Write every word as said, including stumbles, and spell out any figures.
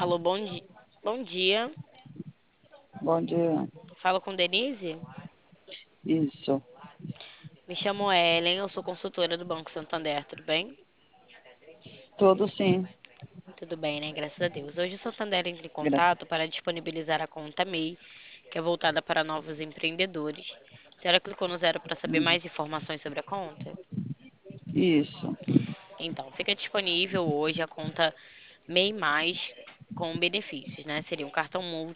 Alô, bom dia. Bom dia. Bom dia. Falo com Denise? Isso, Me chamo Ellen, eu sou consultora do Banco Santander, tudo bem? tudo sim. Tudo bem, né? Graças a Deus. Hoje o Santander entra em Gra- contato para disponibilizar a conta M E I, que é voltada para novos empreendedores. A senhora clicou no zero para saber hum, mais informações sobre a conta? Isso. Então, fica disponível hoje a conta M E I Mais com benefícios, né? Seria um cartão